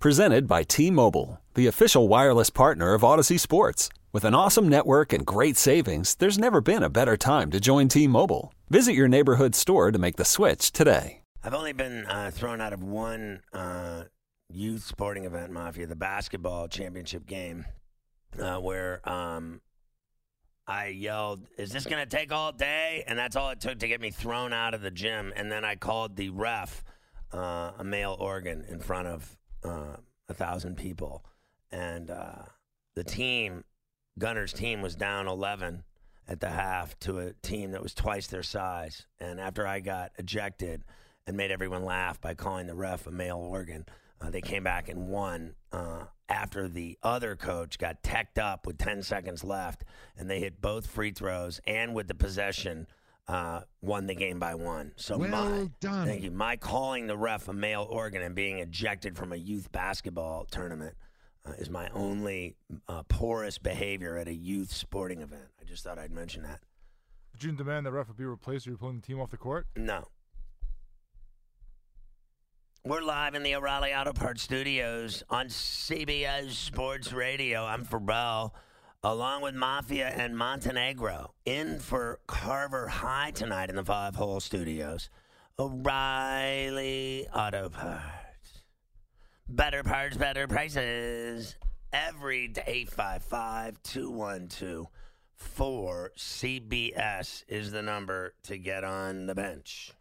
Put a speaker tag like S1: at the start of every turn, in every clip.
S1: Presented by T-Mobile, the official wireless partner of Odyssey Sports. With an awesome network and great savings, there's never been a better time to join T-Mobile. Visit your neighborhood store to make the switch today.
S2: I've only been thrown out of one youth sporting event, Mafia, the basketball championship game, where I yelled, "Is this going to take all day?" And that's all it took to get me thrown out of the gym. And then I called the ref a male organ in front of 1,000 people. And the team, Gunner's team, was down 11 at the half to a team that was twice their size. And after I got ejected and made everyone laugh by calling the ref a male organ, they came back and won after the other coach got teched up with 10 seconds left, and they hit both free throws, and with the possession, won the game by 1. So
S3: done.
S2: Thank you. My calling the ref a male organ and being ejected from a youth basketball tournament is my only porous behavior at a youth sporting event. I just thought I'd mention that.
S3: Did you demand the ref would be replaced, or you pulling the team off the court?
S2: No. We're live in the O'Reilly Auto Parts Studios on CBS Sports Radio. I'm Fabell, along with Mafia and Montenegro, in for Carver High tonight in the 5-Hole Studios. O'Reilly Auto Parts. Better parts, better prices. Every day, 855-212-4CBS is the number to get on the bench.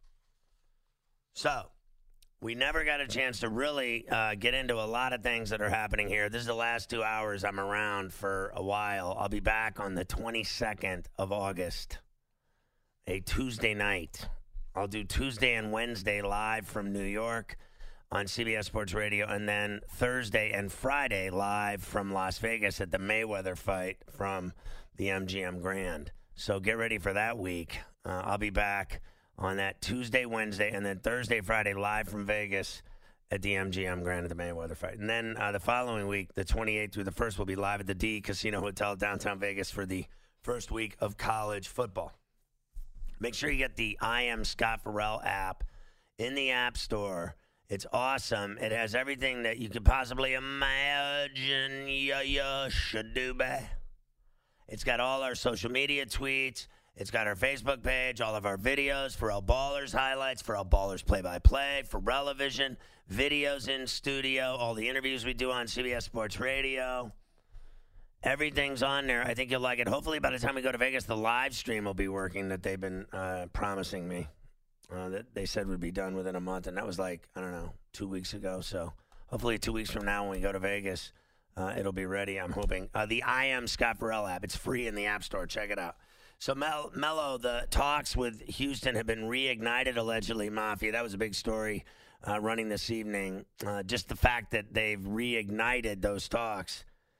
S2: So, we never got a chance to really get into a lot of things that are happening here. This is the last 2 hours I'm around for a while. I'll be back on the 22nd of August, a Tuesday night. I'll do Tuesday and Wednesday live from New York on CBS Sports Radio, and then Thursday and Friday live from Las Vegas at the Mayweather fight from the MGM Grand. So get ready for that week. I'll be back on that Tuesday, Wednesday, and then Thursday, Friday, live from Vegas at the MGM Grand at the Mayweather fight. And then the following week, the 28th through the 1st, we'll be live at the D Casino Hotel downtown Vegas for the first week of college football. Make sure you get the I Am Scott Farrell app in the App Store. It's awesome. It has everything that you could possibly imagine you should do, babe. It's got all our social media tweets. It's got our Facebook page, all of our videos, Pharrell Ballers highlights, Pharrell Ballers play-by-play, Pharrell-a-Vision, videos in studio, all the interviews we do on CBS Sports Radio. Everything's on there. I think you'll like it. Hopefully by the time we go to Vegas, the live stream will be working that they've been promising me. That they said would be done within a month, and that was 2 weeks ago. So hopefully 2 weeks from now when we go to Vegas, it'll be ready, I'm hoping. The I Am Scott Farrell app. It's free in the App Store. Check it out. So, Mello, the talks with Houston have been reignited, allegedly, Mafia. That was a big story running this evening. Just the fact that they've reignited those talks.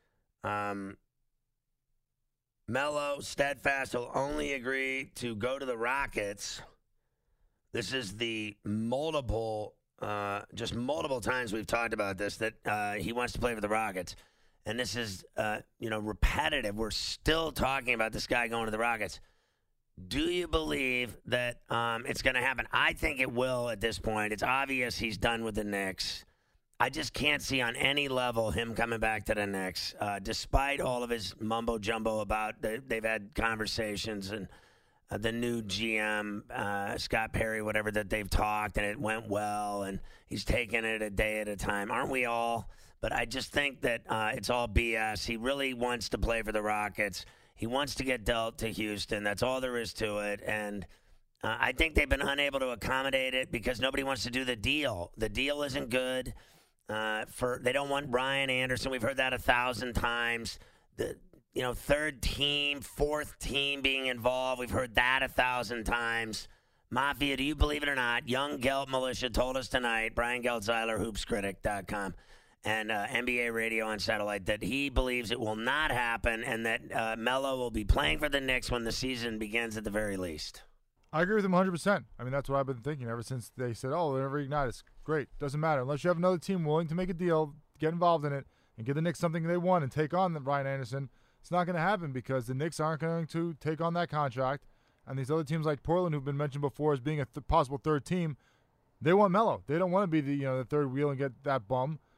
S2: Mello, steadfast, will only agree to go to the Rockets. This is the multiple times we've talked about this, that he wants to play for the Rockets. And this is, repetitive. We're still talking about this guy going to the Rockets. Do you believe that it's going to happen? I think it will at this point. It's obvious he's done with the Knicks. I just can't see on any level him coming back to the Knicks, despite all of his mumbo-jumbo about they've had conversations and the new GM, Scott Perry, whatever, that they've talked, and it went well, and he's taking it a day at a time. Aren't we all? But I just think that it's all BS. He really wants to play for the Rockets. He wants to get dealt to Houston. That's all there is to it. And I think they've been unable to accommodate it because nobody wants to do the deal. The deal isn't good. They don't want Brian Anderson. We've heard that 1,000 times. Third team, fourth team being involved. We've heard that 1,000 times. Mafia, do you believe it or not? Young Gelt Militia told us tonight, Brian Geltzeiler, hoopscritic.com, and NBA Radio on satellite, that he believes it will not happen and that Melo will be playing for the Knicks when the season begins at the very least.
S3: I agree with him 100%. I mean, that's what I've been thinking ever since they said, they'll reignite. It's great. Doesn't matter. Unless you have another team willing to make a deal, get involved in it, and give the Knicks something they want and take on Brian Anderson, it's not going to happen because the Knicks aren't going to take on that contract. And these other teams like Portland, who've been mentioned before as being a possible third team, they want Melo. They don't want to be the third wheel and get that bum.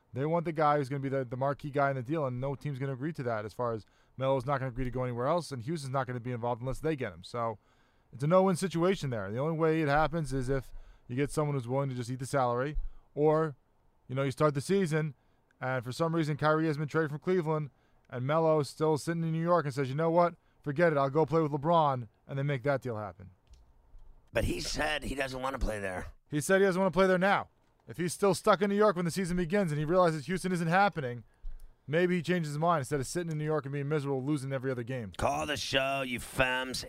S3: They want the guy who's going to be the marquee guy in the deal, and no team's going to agree to that as far as Melo's not going to agree to go anywhere else, and Houston's not going to be involved unless they get him. So it's a no-win situation there. The only way it happens is if you get someone who's willing to just eat the salary, or, you start the season, and for some reason Kyrie has been traded from Cleveland, and Melo is still sitting in New York and says, you know what, forget it, I'll go play with LeBron, and then make that deal happen.
S2: But he said he doesn't want to play there.
S3: He said he doesn't want to play there now. If he's still stuck in New York when the season begins and he realizes Houston isn't happening, maybe he changes his mind instead of sitting in New York and being miserable, losing every other game.
S2: Call the show, you femmes,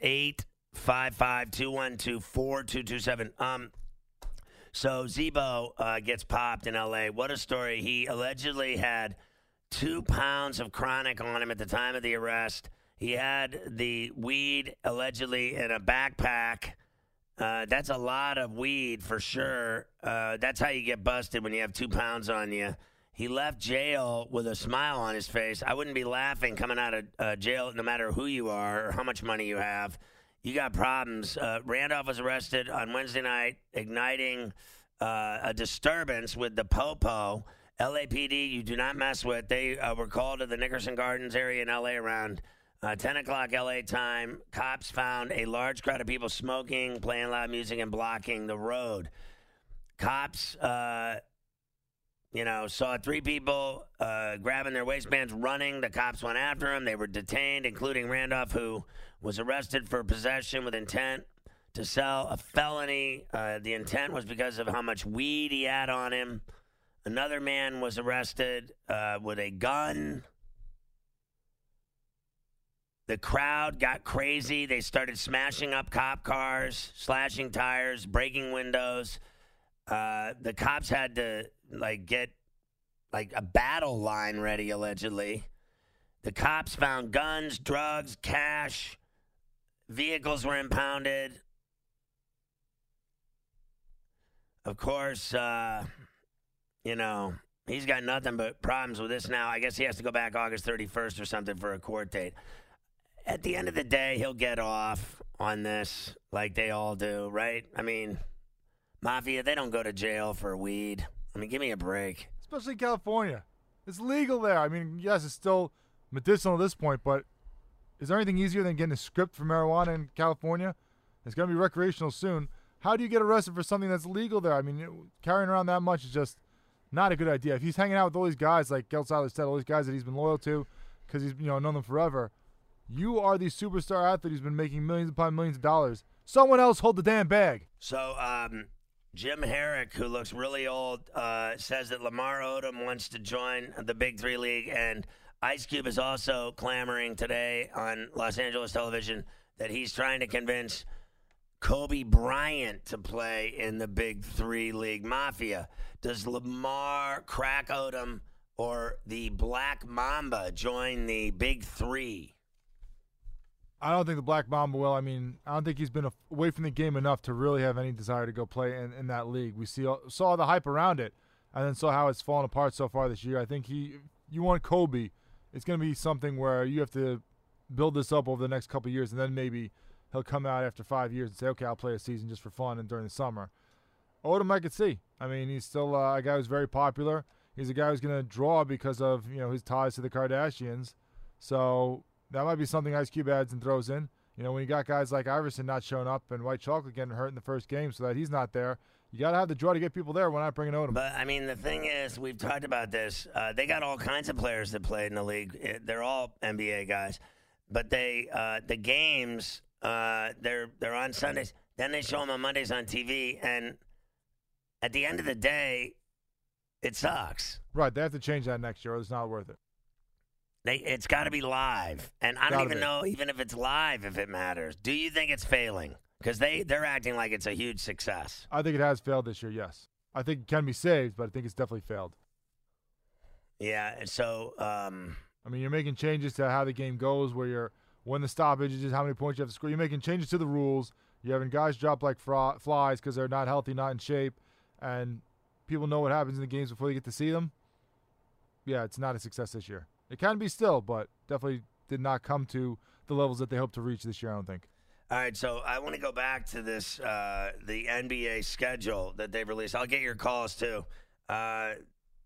S2: 855-212-4227. So Zebo gets popped in L.A. What a story. He allegedly had 2 pounds of chronic on him at the time of the arrest. He had the weed allegedly in a backpack. That's a lot of weed for sure. That's how you get busted when you have 2 pounds on you. He left jail with a smile on his face. I wouldn't be laughing coming out of jail no matter who you are or how much money you have. You got problems. Randolph was arrested on Wednesday night, igniting a disturbance with the Popo. LAPD, you do not mess with. They were called to the Nickerson Gardens area in L.A. around 10 o'clock L.A. time. Cops found a large crowd of people smoking, playing loud music, and blocking the road. Cops, saw 3 people grabbing their waistbands, running. The cops went after them. They were detained, including Randolph, who was arrested for possession with intent to sell a felony. The intent was because of how much weed he had on him. Another man was arrested with a gun. The crowd got crazy. They started smashing up cop cars, slashing tires, breaking windows. The cops had to get a battle line ready, allegedly. The cops found guns, drugs, cash. Vehicles were impounded. Of course, he's got nothing but problems with this now. I guess he has to go back August 31st or something for a court date. At the end of the day, he'll get off on this like they all do, right? I mean, Mafia, they don't go to jail for weed. I mean, give me a break.
S3: Especially California. It's legal there. I mean, yes, it's still medicinal at this point, but is there anything easier than getting a script for marijuana in California? It's going to be recreational soon. How do you get arrested for something that's legal there? I mean, carrying around that much is just not a good idea. If he's hanging out with all these guys, like Gelt Siler said, all these guys that he's been loyal to because he's known them forever, you are the superstar athlete who's been making millions upon millions of dollars. Someone else hold the damn bag.
S2: So, Jim Herrick, who looks really old, says that Lamar Odom wants to join the Big Three League, and Ice Cube is also clamoring today on Los Angeles television that he's trying to convince Kobe Bryant to play in the Big Three League. Mafia, does Lamar, Crack Odom, or the Black Mamba join the Big Three?
S3: I don't think the Black Mamba will. I mean, I don't think he's been away from the game enough to really have any desire to go play in that league. We saw the hype around it and then saw how it's fallen apart so far this year. I think you want Kobe, it's going to be something where you have to build this up over the next couple of years, and then maybe he'll come out after 5 years and say, okay, I'll play a season just for fun and during the summer. Odom, I could see. I mean, he's still a guy who's very popular. He's a guy who's going to draw because of his ties to the Kardashians. So that might be something Ice Cube adds and throws in. When you got guys like Iverson not showing up and White Chocolate getting hurt in the first game so that he's not there, you got to have the draw to get people there. We're not bringing Odom.
S2: But, I mean, the thing is, we've talked about this. They got all kinds of players that played in the league. They're all NBA guys. But the games, they're on Sundays. Then they show them on Mondays on TV. And at the end of the day, it sucks.
S3: Right. They have to change that next year or it's not worth it.
S2: It's got to be live. And I don't even know, even if it's live, if it matters. Do you think it's failing? Because they're acting like it's a huge success.
S3: I think it has failed this year, yes. I think it can be saved, but I think it's definitely failed.
S2: Yeah, so
S3: I mean, you're making changes to how the game goes, where when the stoppage is how many points you have to score. You're making changes to the rules. You're having guys drop like flies because they're not healthy, not in shape, and people know what happens in the games before they get to see them. Yeah, it's not a success this year. It can be still, but definitely did not come to the levels that they hope to reach this year, I don't think.
S2: All right, so I want to go back to this, the NBA schedule that they've released. I'll get your calls, too.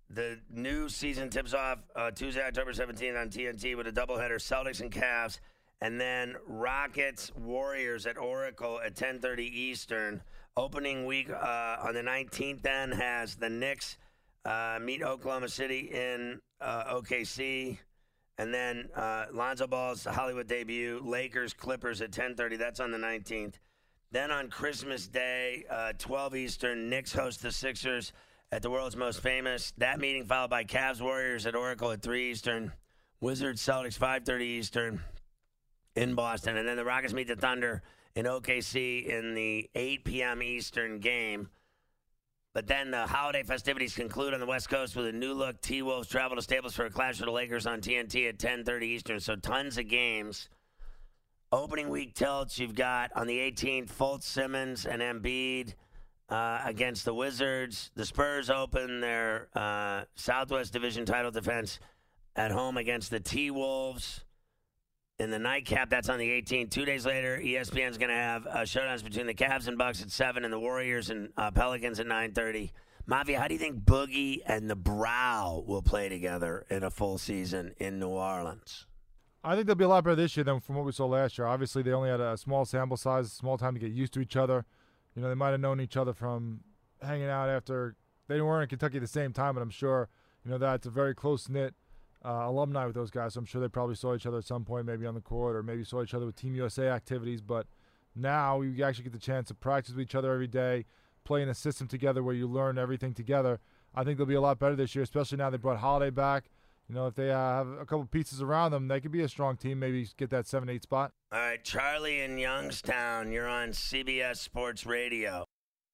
S2: The new season tips off Tuesday, October 17th on TNT with a doubleheader, Celtics and Cavs, and then Rockets, Warriors at Oracle at 10:30 Eastern. Opening week on the 19th then has the Knicks meet Oklahoma City in OKC, and then Lonzo Ball's Hollywood debut, Lakers, Clippers at 10:30. That's on the 19th. Then on Christmas Day, 12 Eastern, Knicks host the Sixers at the world's most famous. That meeting followed by Cavs Warriors at Oracle at 3 Eastern. Wizards Celtics 5:30 Eastern in Boston. And then the Rockets meet the Thunder in OKC in the 8 p.m. Eastern game. But then the holiday festivities conclude on the West Coast with a new look. T-Wolves travel to Staples for a clash with the Lakers on TNT at 10:30 Eastern. So tons of games. Opening week tilts, you've got on the 18th, Fultz, Simmons, and Embiid against the Wizards. The Spurs open their Southwest Division title defense at home against the T-Wolves. In the nightcap, that's on the 18th. 2 days later, ESPN's going to have showdowns between the Cavs and Bucks at 7 and the Warriors and Pelicans at 9:30. Mafia, how do you think Boogie and the Brow will play together in a full season in New Orleans?
S3: I think they'll be a lot better this year than from what we saw last year. Obviously, they only had a small sample size, small time to get used to each other. You know, they might have known each other from hanging out after they weren't in Kentucky at the same time, but I'm sure, you know, that's a very close-knit alumni with those guys. So I'm sure they probably saw each other at some point, maybe on the court, or maybe saw each other with Team USA activities. But now you actually get the chance to practice with each other every day, play in a system together where you learn everything together. I think they'll be a lot better this year, especially now they brought Holiday back. You know, if they have a couple pieces around them, they could be a strong team, maybe get that 7-8 spot.
S2: All right, Charlie in Youngstown, you're on CBS Sports Radio.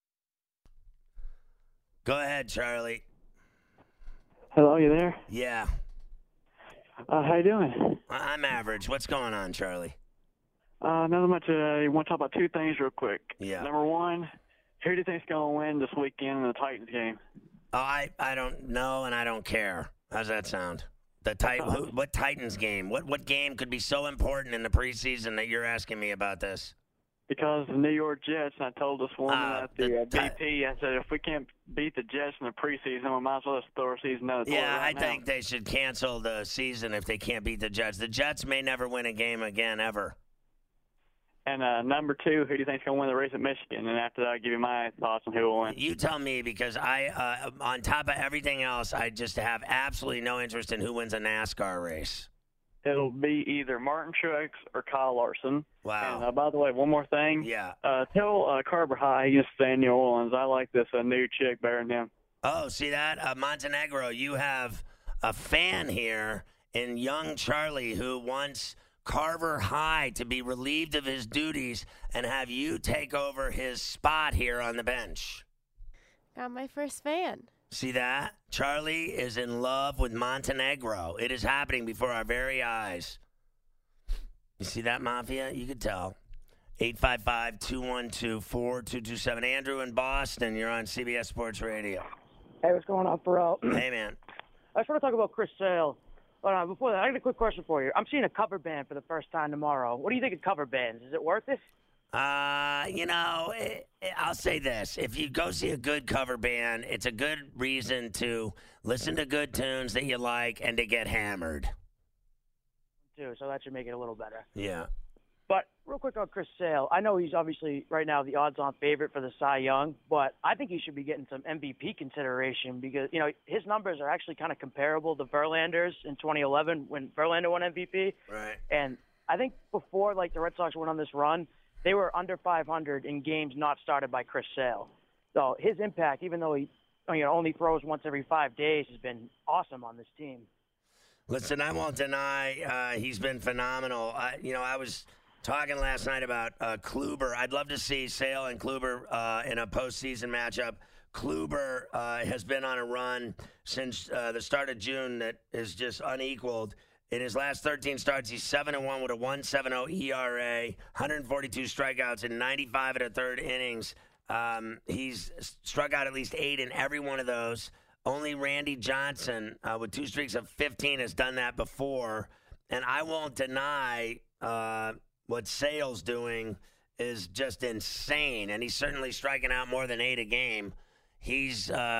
S2: Go ahead, Charlie.
S4: Hello, you there?
S2: Yeah.
S4: How you doing?
S2: I'm average. What's going on, Charlie?
S4: Nothing much. I want to talk about two things real quick.
S2: Yeah.
S4: Number one, who do you think's going to win this weekend in the Titans game?
S2: Oh, I don't know, and I don't care. How's that sound? What Titans game? What game could be so important in the preseason that you're asking me about this?
S4: Because the New York Jets, and I told this woman at the BP, I said, if we can't beat the Jets in the preseason, we might as well just throw our season out the door right now.
S2: Think they should cancel the season if they can't beat the Jets. The Jets may never win a game again, ever.
S4: And number two, who do you think's going to win the race at Michigan? And after that, I'll give you my thoughts on who will win.
S2: You tell me, because I, on top of everything else, I just have absolutely no interest in who wins a NASCAR race.
S4: It'll be either Martin Truex or Kyle Larson.
S2: Wow.
S4: And by the way, one more thing.
S2: Yeah.
S4: Tell Carver High he needs to stay in New Orleans. I like this new chick better than him.
S2: Oh, see that? Montenegro, you have a fan here in young Charlie who wants Carver High to be relieved of his duties and have you take over his spot here on the bench.
S5: Got my first fan.
S2: See that? Charlie is in love with Montenegro. It is happening before our very eyes. You see that, Mafia? You could tell. 855-212-4227. Andrew in Boston, you're on CBS Sports Radio.
S6: Hey, what's going on, Pharrell?
S2: Hey, man.
S6: I just want to talk about Chris Sale. But before that, I got a quick question for you. I'm seeing a cover band for the first time tomorrow. What do you think of cover bands? Is it worth it?
S2: I'll say this. If you go see a good cover band, it's a good reason to listen to good tunes that you like and to get hammered.
S6: Too, so that should make it a little better.
S2: Yeah.
S6: But real quick on Chris Sale, I know he's obviously right now the odds-on favorite for the Cy Young, but I think he should be getting some MVP consideration because, you know, his numbers are actually kind of comparable to Verlander's in 2011 when Verlander won MVP.
S2: Right.
S6: And I think before, like, the Red Sox went on this run, they were under 500 in games not started by Chris Sale. So his impact, even though he only throws once every 5 days, has been awesome on this team.
S2: Listen, I won't deny he's been phenomenal. I was talking last night about Kluber. I'd love to see Sale and Kluber in a postseason matchup. Kluber has been on a run since the start of June that is just unequaled. In his last 13 starts, he's 7-1 with a 1.70 ERA, 142 strikeouts in 95 and a third innings. He's struck out at least 8 in every one of those. Only Randy Johnson, with 2 streaks of 15, has done that before. And I won't deny what Sale's doing is just insane. And he's certainly striking out more than 8 a game. He's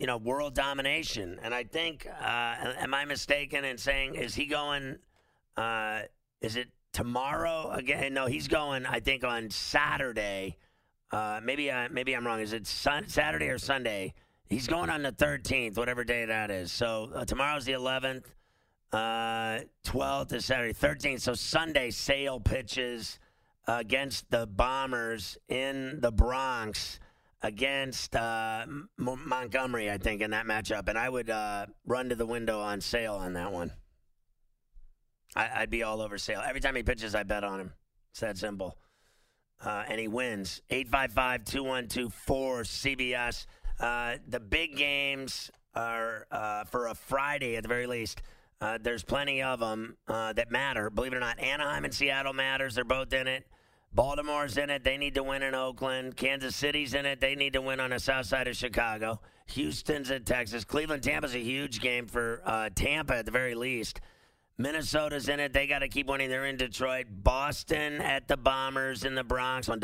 S2: world domination. And I think, am I mistaken in saying, is he going, is it tomorrow again? No, he's going, I think, on Saturday. Maybe I'm wrong. Is it Saturday or Sunday? He's going on the 13th, whatever day that is. So tomorrow's the 11th. 12th is Saturday, 13th. So Sunday, Sale pitches against the Bombers in the Bronx against Montgomery, I think, in that matchup. And I would run to the window on Sale on that one. I'd be all over Sale. Every time he pitches, I bet on him. It's that simple. And he wins. 855-212-4CBS. The big games are for a Friday at the very least. There's plenty of them that matter. Believe it or not, Anaheim and Seattle matters. They're both in it. Baltimore's in it. They need to win in Oakland. Kansas City's in it. They need to win on the south side of Chicago. Houston's in Texas. Cleveland, Tampa's a huge game for Tampa at the very least. Minnesota's in it. They got to keep winning. They're in Detroit. Boston at the Bombers in the Bronx on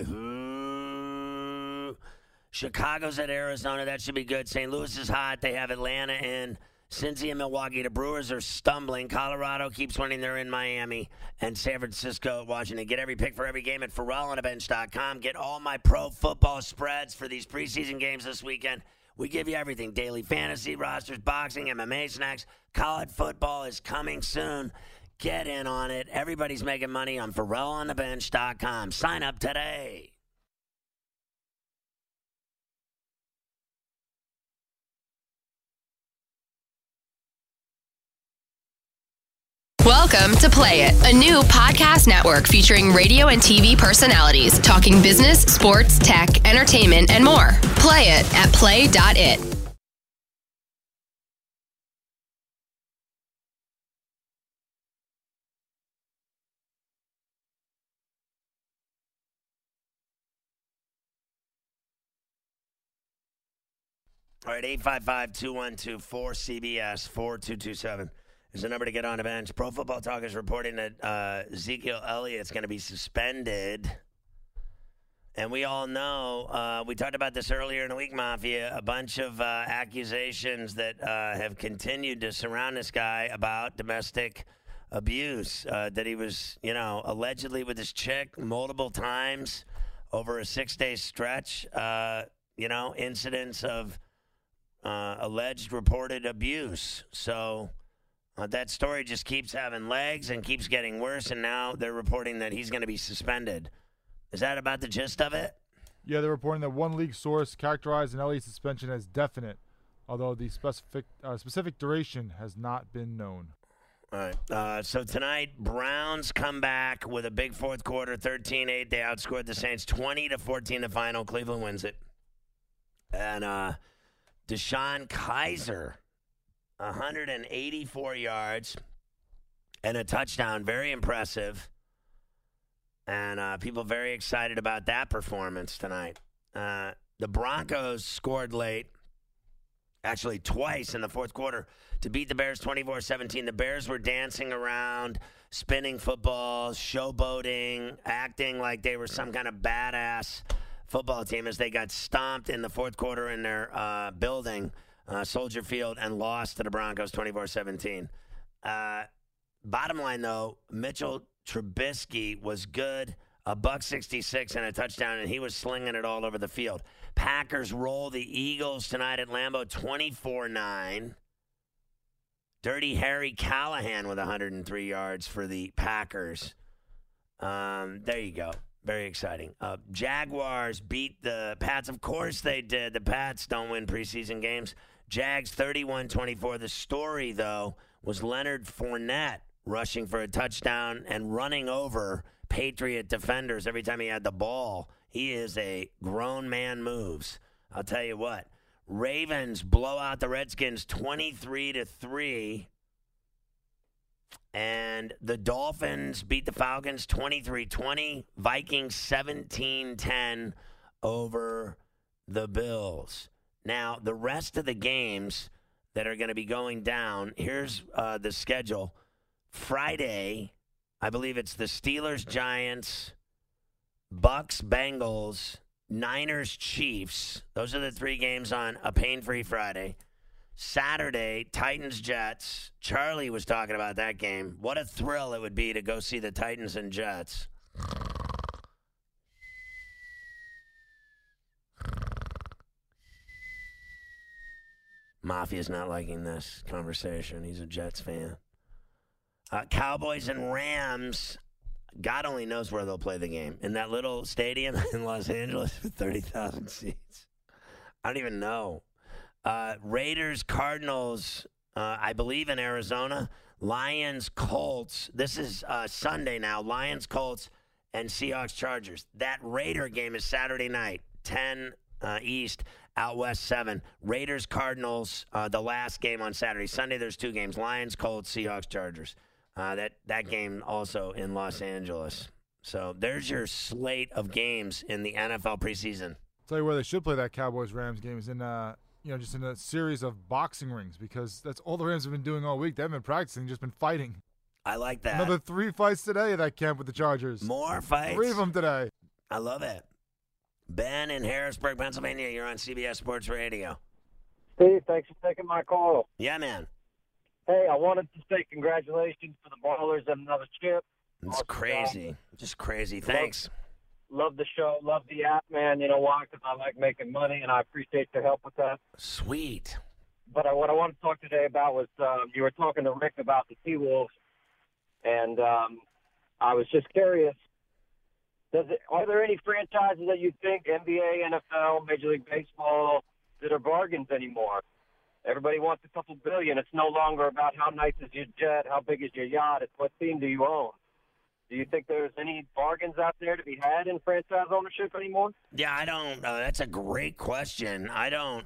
S2: WFA. Chicago's at Arizona. That should be good. St. Louis is hot. They have Atlanta in. Cincy and Milwaukee. The Brewers are stumbling. Colorado keeps winning. They're in Miami. And San Francisco, Washington. Get every pick for every game at FerrallOnTheBench.com. Get all my pro football spreads for these preseason games this weekend. We give you everything. Daily fantasy rosters, boxing, MMA snacks. College football is coming soon. Get in on it. Everybody's making money on FerrallOnTheBench.com. Sign up today.
S7: Welcome to Play It, a new podcast network featuring radio and TV personalities talking business, sports, tech, entertainment, and more. Play it at play.it.
S2: All right, 855-212-4CBS, 4227 is the number to get on the bench. Pro Football Talk is reporting that Ezekiel Elliott's going to be suspended. And we all know, we talked about this earlier in the week, Mafia, a bunch of accusations that have continued to surround this guy about domestic abuse, that he was, allegedly with his chick multiple times over a 6-day stretch, incidents of alleged reported abuse. So that story just keeps having legs and keeps getting worse, and now they're reporting that he's going to be suspended. Is that about the gist of it?
S3: Yeah, they're reporting that one league source characterized an Elliott suspension as definite, although the specific duration has not been known.
S2: All right. So tonight, Browns come back with a big fourth quarter, 13-8. They outscored the Saints 20-14 the final. Cleveland wins it. And DeShone Kizer, 184 yards and a touchdown. Very impressive. And people very excited about that performance tonight. The Broncos scored late, actually twice in the fourth quarter, to beat the Bears 24-17. The Bears were dancing around, spinning footballs, showboating, acting like they were some kind of badass football team as they got stomped in the fourth quarter in their building, Soldier Field, and lost to the Broncos 24-17. Bottom line, though, Mitchell Trubisky was good, $166 and a touchdown, and he was slinging it all over the field. Packers roll the Eagles tonight at Lambeau 24-9. Dirty Harry Callahan with 103 yards for the Packers. There you go. Very exciting. Jaguars beat the Pats. Of course they did. The Pats don't win preseason games. Jags 31-24. The story, though, was Leonard Fournette rushing for a touchdown and running over Patriot defenders every time he had the ball. He is a grown man moves. I'll tell you what. Ravens blow out the Redskins 23-3. And the Dolphins beat the Falcons 23-20. Vikings 17-10 over the Bills. Now, the rest of the games that are going to be going down, here's the schedule. Friday, I believe it's the Steelers, Giants, Bucks, Bengals, Niners, Chiefs. Those are the 3 games on a pain-free Friday. Saturday, Titans, Jets. Charlie was talking about that game. What a thrill it would be to go see the Titans and Jets. Mafia's not liking this conversation. He's a Jets fan. Cowboys and Rams. God only knows where they'll play the game. In that little stadium in Los Angeles with 30,000 seats. I don't even know. Raiders, Cardinals, I believe in Arizona. Lions, Colts. This is Sunday now. Lions, Colts, and Seahawks, Chargers. That Raider game is Saturday night, 10 East, out West 7. Raiders, Cardinals, the last game on Saturday. Sunday, there's 2 games. Lions, Colts, Seahawks, Chargers. That game also in Los Angeles. So there's your slate of games in the NFL preseason.
S3: I'll tell you where they should play that Cowboys-Rams game is in just in a series of boxing rings, because that's all the Rams have been doing all week. They haven't been practicing, just been fighting.
S2: I like that.
S3: Another 3 fights today at that camp with the Chargers.
S2: More fights?
S3: 3 of them today.
S2: I love it. Ben in Harrisburg, Pennsylvania, you're on CBS Sports Radio.
S8: Steve, thanks for taking my call.
S2: Yeah, man.
S8: Hey, I wanted to say congratulations for the Ballers and another chip.
S2: It's
S8: awesome
S2: crazy.
S8: Job.
S2: Just crazy. Thanks.
S8: Love the show. Love the app, man. You know why? Because I like making money, and I appreciate your help with that.
S2: Sweet.
S8: But what I wanted to talk today about was you were talking to Rick about the T-Wolves, and I was just curious, are there any franchises that you think, NBA, NFL, Major League Baseball, that are bargains anymore? Everybody wants a couple billion. It's no longer about how nice is your jet, how big is your yacht. It's what team do you own. Do you think there's any bargains out there to be had in franchise ownership anymore?
S2: Yeah, I don't. That's a great question. I don't.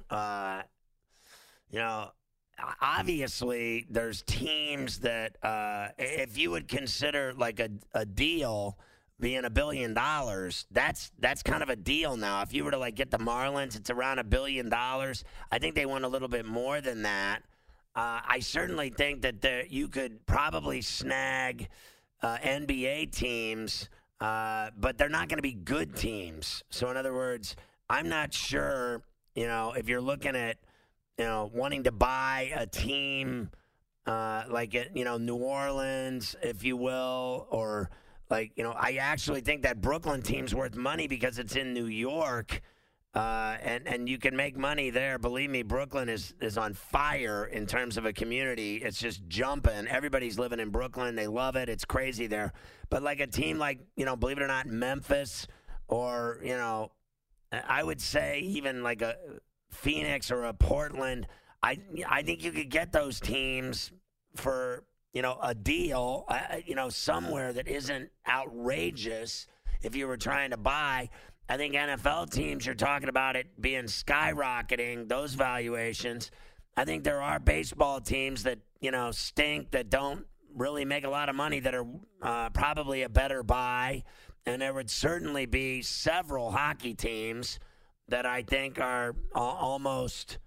S2: Obviously, there's teams that if you would consider like a deal being $1 billion, that's kind of a deal now. If you were to like get the Marlins, it's around $1 billion. I think they want a little bit more than that. I certainly think that you could probably snag NBA teams, but they're not going to be good teams. So in other words, I'm not sure, if you're looking at, wanting to buy a team like New Orleans, if you will, or I actually think that Brooklyn team's worth money because it's in New York, and you can make money there. Believe me, Brooklyn is on fire in terms of a community. It's just jumping. Everybody's living in Brooklyn. They love it. It's crazy there. But like a team like, believe it or not, Memphis, or, I would say even like a Phoenix or a Portland, I think you could get those teams for a deal, somewhere that isn't outrageous if you were trying to buy. I think NFL teams, you're talking about it being skyrocketing, those valuations. I think there are baseball teams that, stink, that don't really make a lot of money, that are probably a better buy. And there would certainly be several hockey teams that I think are almost,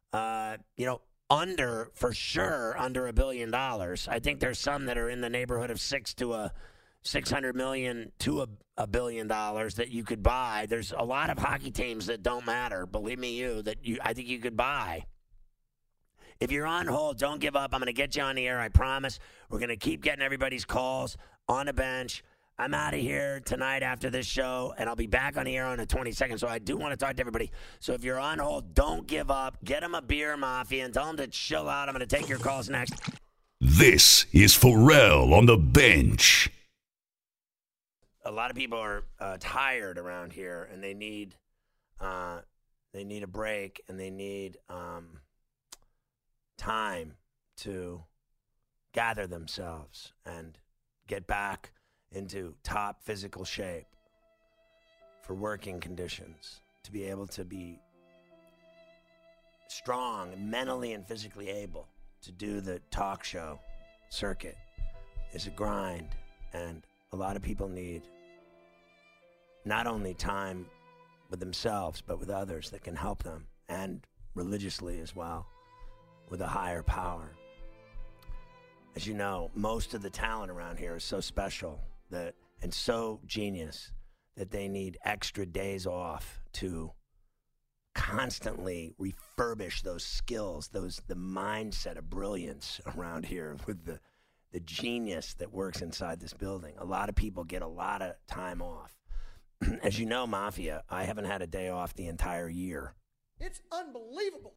S2: under $1 billion. I think there's some that are in the neighborhood of $600 million to $1 billion that you could buy. There's a lot of hockey teams that don't matter. Believe me, I think you could buy. If you're on hold, don't give up. I'm going to get you on the air. I promise. We're going to keep getting everybody's calls on the bench. I'm out of here tonight after this show, and I'll be back on the air on the 22nd, so I do want to talk to everybody. So if you're on hold, don't give up. Get them a beer, Mafia, and tell them to chill out. I'm going to take your calls next.
S9: This is Pharrell on the bench.
S2: A lot of people are tired around here, and they need a break, and they need time to gather themselves and get back into top physical shape for working conditions, to be able to be strong, mentally and physically able to do the talk show circuit is a grind, and a lot of people need not only time with themselves, but with others that can help them, and religiously as well, with a higher power. As you know, most of the talent around here is so special and so genius that they need extra days off to constantly refurbish those skills, the mindset of brilliance around here with the genius that works inside this building. A lot of people get a lot of time off. As you know, Mafia, I haven't had a day off the entire year.
S10: It's unbelievable.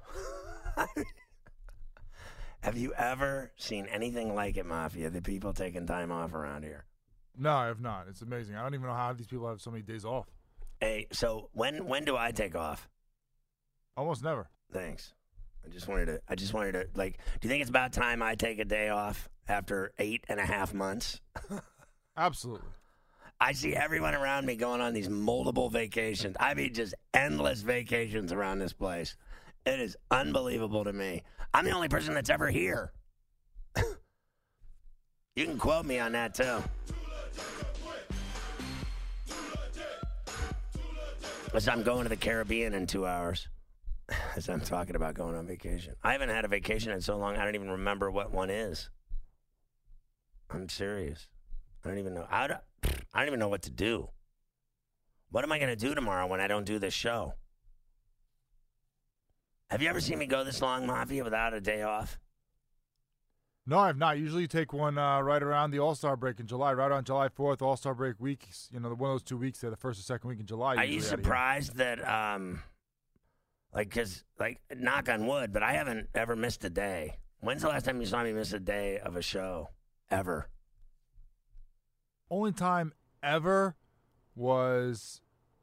S2: Have you ever seen anything like it, Mafia, the people taking time off around here?
S3: No, I have not. It's amazing. I don't even know how these people have so many days off.
S2: Hey, so when do I take off?
S3: Almost never.
S2: Thanks. I just wanted to, like, do you think it's about time I take a day off after 8.5 months?
S3: Absolutely.
S2: I see everyone around me going on these multiple vacations. I mean, just endless vacations around this place. It is unbelievable to me. I'm the only person that's ever here. You can quote me on that, too. As I'm going to the Caribbean in 2 hours. As I'm talking about going on vacation. I haven't had a vacation in so long, I don't even remember what one is. I'm serious. I don't even know. I don't even know what to do. What am I going to do tomorrow when I don't do this show? Have you ever seen me go this long, Mafia, without a day off?
S3: No, I have not. Usually you take one right around the All-Star break in July, right on July 4th, All-Star break week. You know, one of those 2 weeks there, the first or second week in July.
S2: Are you surprised that, because, knock on wood, but I haven't ever missed a day. When's the last time you saw me miss a day of a show? Ever?
S3: Only time ever was,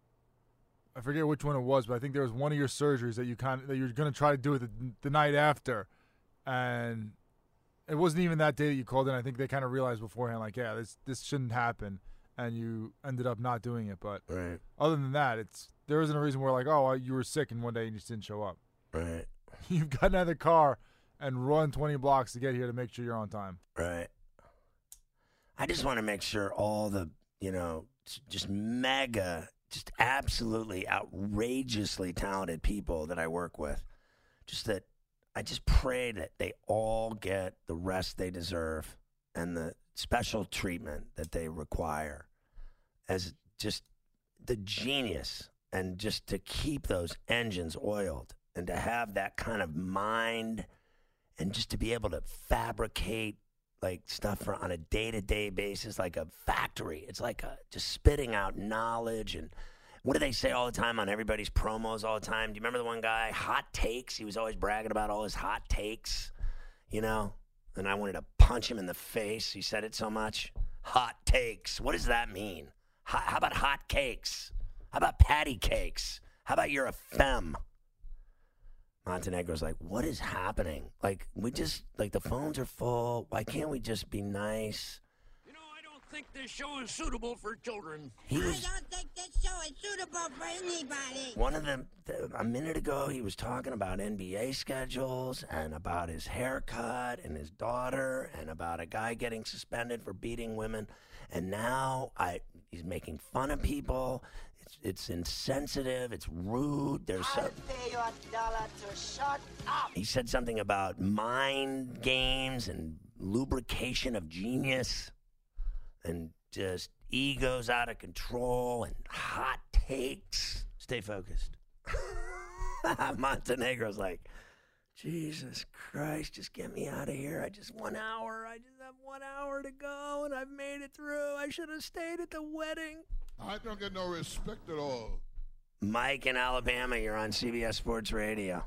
S3: I forget which one it was, but I think there was one of your surgeries that that you were going to try to do it the night after, and it wasn't even that day that you called in. I think they kind of realized beforehand, like, yeah, this shouldn't happen, and you ended up not doing it. But
S2: right.
S3: Other than that, there isn't a reason where, like, oh, you were sick and one day and you just didn't show up.
S2: Right.
S3: You've gotten out of the car and run 20 blocks to get here to make sure you're on time.
S2: Right. I just want to make sure all the, just mega, just absolutely outrageously talented people that I work with, just that I just pray that they all get the rest they deserve and the special treatment that they require as just the genius, and just to keep those engines oiled and to have that kind of mind and just to be able to fabricate stuff on a day-to-day basis, like a factory. It's like just spitting out knowledge. And what do they say all the time on everybody's promos all the time? Do you remember the one guy, Hot Takes? He was always bragging about all his hot takes, and I wanted to punch him in the face. He said it so much. Hot takes. What does that mean? How about hot cakes? How about patty cakes? How about you're a femme? Montenegro's like, what is happening? The phones are full. Why can't we just be nice?
S10: I don't think this show is suitable for children.
S11: I don't think this show is suitable for anybody.
S2: One of them, a minute ago, he was talking about NBA schedules and about his haircut and his daughter and about a guy getting suspended for beating women. And now he's making fun of people. It's insensitive. It's rude.
S11: I'll pay you $1 to shut up.
S2: He said something about mind games and lubrication of genius and just egos out of control and hot takes. Stay focused. Montenegro's like, Jesus Christ, just get me out of here. I just have 1 hour to go, and I've made it through. I should have stayed at the wedding.
S12: I don't get no respect at all.
S2: Mike in Alabama, you're on CBS Sports Radio.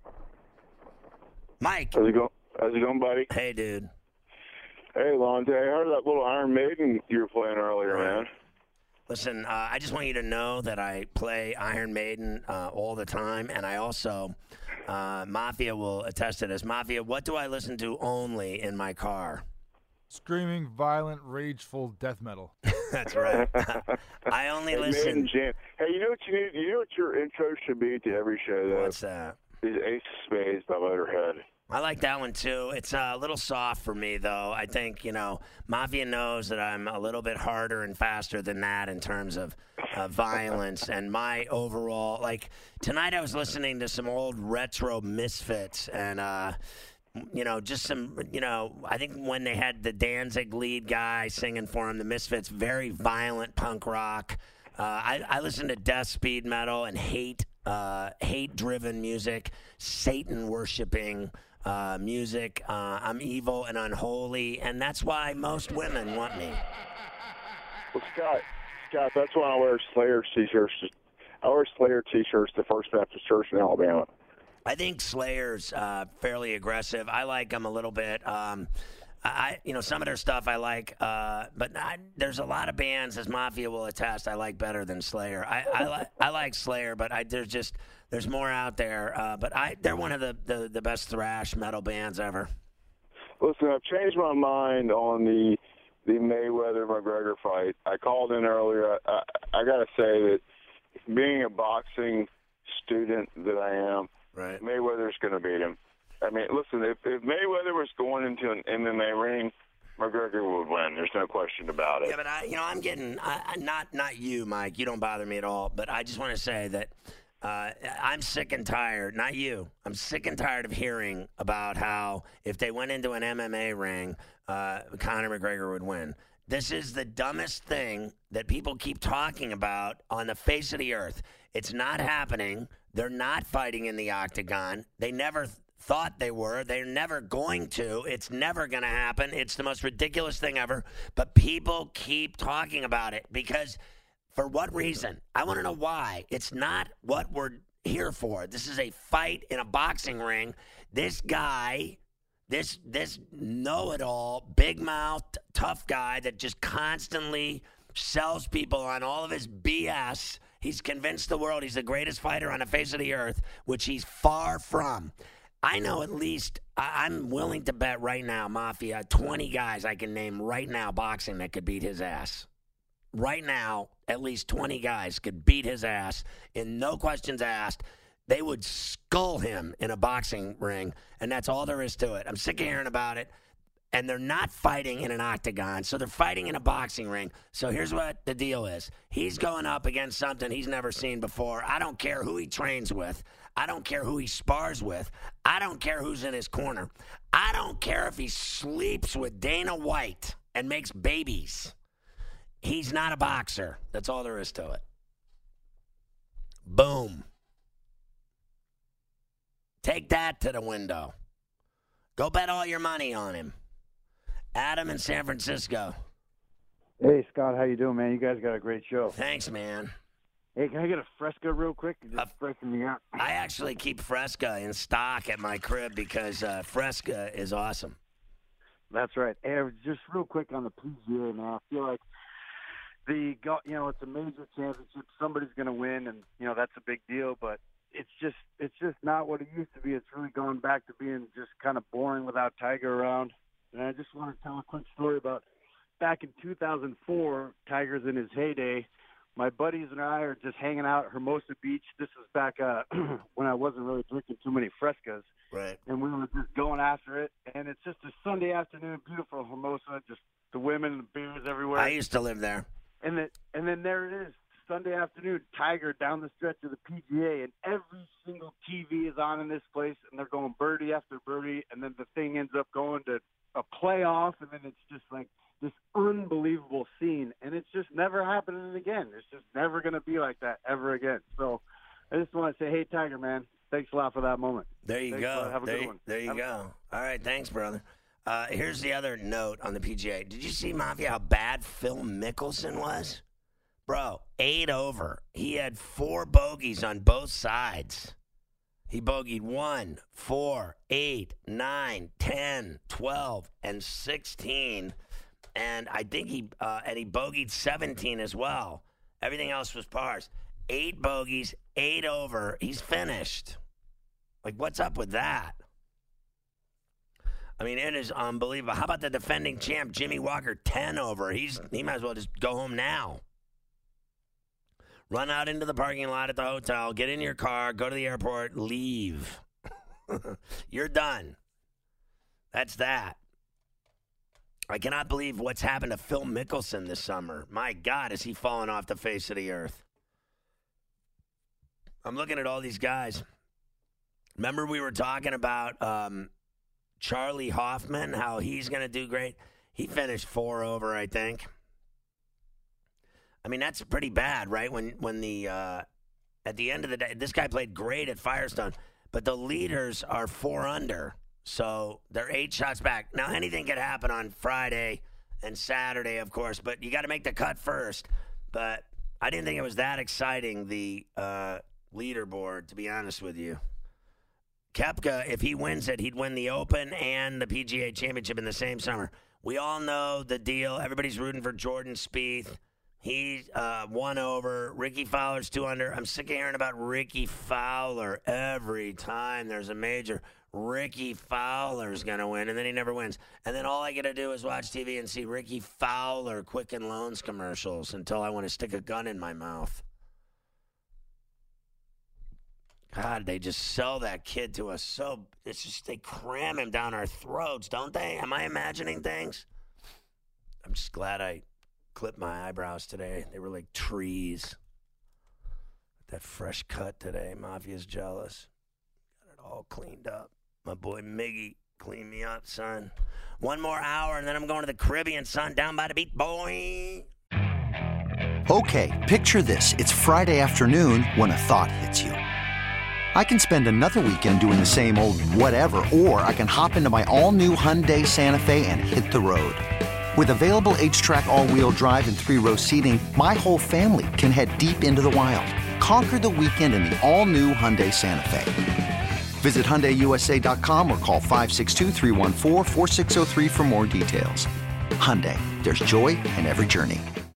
S2: Mike.
S13: How's it going, buddy?
S2: Hey, dude.
S13: Hey, Lonte. I heard that little Iron Maiden you were playing earlier, man.
S2: Listen, I just want you to know that I play Iron Maiden all the time, and I also, Mafia will attest to this. Mafia, what do I listen to only in my car?
S3: Screaming, violent, rageful death metal.
S2: That's right. I only listen.
S13: Hey, you know what you need? You know what your intro should be to every show, though?
S2: What's that?
S13: Is Ace of Spades by Motorhead.
S2: I like that one, too. It's a little soft for me, though. I think, Mafia knows that I'm a little bit harder and faster than that in terms of violence and my overall. Tonight I was listening to some old retro Misfits and, just some, I think when they had the Danzig lead guy singing for him, the Misfits, very violent punk rock. I listen to death speed metal and hate-driven music, Satan-worshiping music. I'm evil and unholy, and that's why most women want me.
S13: Well, Scott, that's why I wear Slayer T-shirts. I wear Slayer T-shirts to First Baptist Church in Alabama.
S2: I think Slayer's fairly aggressive. I like them a little bit. Some of their stuff I like, but there's a lot of bands, as Mafia will attest, I like better than Slayer. I like Slayer, but there's more out there. But they're one of the best thrash metal bands ever.
S13: Listen, I've changed my mind on the Mayweather-McGregor fight. I called in earlier. I got to say that being a boxing student that I am,
S2: right,
S13: Mayweather's going to beat him. I mean, listen, if Mayweather was going into an MMA ring, McGregor would win. There's no question about it.
S2: Yeah, but I'm getting not you, Mike. You don't bother me at all. But I just want to say that I'm sick and tired. Not you. I'm sick and tired of hearing about how if they went into an MMA ring, Conor McGregor would win. This is the dumbest thing that people keep talking about on the face of the earth. It's not happening. They're not fighting in the octagon. They never thought they were. They're never going to. It's never going to happen. It's the most ridiculous thing ever. But people keep talking about it because for what reason? I want to know why. It's not what we're here for. This is a fight in a boxing ring. This guy, this know-it-all, big-mouthed, tough guy that just constantly sells people on all of his BS. He's convinced the world he's the greatest fighter on the face of the earth, which he's far from. I know at least, I'm willing to bet right now, Mafia, 20 guys I can name right now boxing that could beat his ass. Right now, at least 20 guys could beat his ass, and no questions asked. They would skull him in a boxing ring, and that's all there is to it. I'm sick of hearing about it. And they're not fighting in an octagon, so they're fighting in a boxing ring. So here's what the deal is. He's going up against something he's never seen before. I don't care who he trains with. I don't care who he spars with. I don't care who's in his corner. I don't care if he sleeps with Dana White and makes babies. He's not a boxer. That's all there is to it. Boom. Take that to the window. Go bet all your money on him. Adam in San Francisco.
S14: Hey, Scott, how you doing, man? You guys got a great show.
S2: Thanks, man.
S14: Hey, can I get a Fresca real quick? Just freshen me up.
S2: I actually keep Fresca in stock at my crib because Fresca is awesome.
S14: That's right. Hey, just real quick on the PGA, man. I feel like it's a major championship. Somebody's going to win, and that's a big deal. But it's just not what it used to be. It's really gone back to being just kind of boring without Tiger around. And I just want to tell a quick story about back in 2004, Tiger's in his heyday. My buddies and I are just hanging out at Hermosa Beach. This was back when I wasn't really drinking too many Frescas.
S2: Right.
S14: And we were just going after it. And it's just a Sunday afternoon, beautiful Hermosa, just the women and the beers everywhere.
S2: I used to live there.
S14: And then there it is, Sunday afternoon, Tiger down the stretch of the PGA, and every single TV is on in this place, and they're going birdie after birdie, and then the thing ends up going to a playoff, and then it's just like this unbelievable scene, and it's just never happening again. It's just never going to be like that ever again. So I just want to say, hey, Tiger, man, thanks a lot for that moment.
S2: There you go.
S14: Have a good one.
S2: There you go. All right, thanks, brother. Here's the other note on the PGA. Did you see, Mafia, how bad Phil Mickelson was? Bro, 8 over. He had 4 bogeys on both sides. He bogeyed 1, 4, 8, 9, 10, 12, and 16. And I think he bogeyed 17 as well. Everything else was pars. 8 bogeys, 8 over. He's finished. Like, what's up with that? I mean, it is unbelievable. How about the defending champ, Jimmy Walker, 10 over? He might as well just go home now. Run out into the parking lot at the hotel, get in your car, go to the airport, leave. You're done. That's that. I cannot believe what's happened to Phil Mickelson this summer. My God, is he fallen off the face of the earth. I'm looking at all these guys. Remember we were talking about Charlie Hoffman, how he's going to do great? He finished 4 over, I think. I mean, that's pretty bad, right? When the at the end of the day, this guy played great at Firestone, but the leaders are 4 under, so they're 8 shots back. Now, anything could happen on Friday and Saturday, of course, but you got to make the cut first. But I didn't think it was that exciting, the leaderboard, to be honest with you. Koepka, if he wins it, he'd win the Open and the PGA Championship in the same summer. We all know the deal. Everybody's rooting for Jordan Spieth. He's 1 over. Ricky Fowler's 2 under. I'm sick of hearing about Ricky Fowler every time there's a major. Ricky Fowler's going to win, and then he never wins. And then all I get to do is watch TV and see Ricky Fowler Quicken Loans commercials until I want to stick a gun in my mouth. God, they just sell that kid to us so, it's just, they cram him down our throats, don't they? Am I imagining things? I'm just glad I clipped my eyebrows today. They were like trees. That fresh cut today. Mafia's jealous. Got it all cleaned up. My boy Miggy cleaned me up, son. 1 more hour, and then I'm going to the Caribbean, son. Down by the beach, boy.
S15: Okay, picture this. It's Friday afternoon when a thought hits you. I can spend another weekend doing the same old whatever, or I can hop into my all-new Hyundai Santa Fe and hit the road. With available H-Track all-wheel drive and 3-row seating, my whole family can head deep into the wild. Conquer the weekend in the all-new Hyundai Santa Fe. Visit HyundaiUSA.com or call 562-314-4603 for more details. Hyundai, there's joy in every journey.